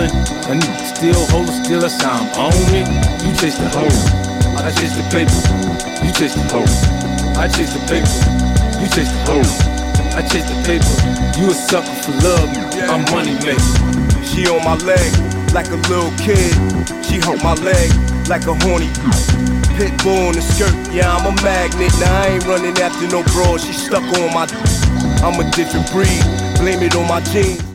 hustling. I need to still hold it, still that's how I'm on it. You chase the hoe, I chase the paper. You chase the hoe, I chase the paper. You chase the hoe, I chase the paper. You a sucker for love, I'm money maker. She on my leg like a little kid. She hold my leg like a horny pit bull in the skirt. Yeah, I'm a magnet. Now I ain't running after no broad. She stuck on my. I'm a different breed. Blame it on my jeans.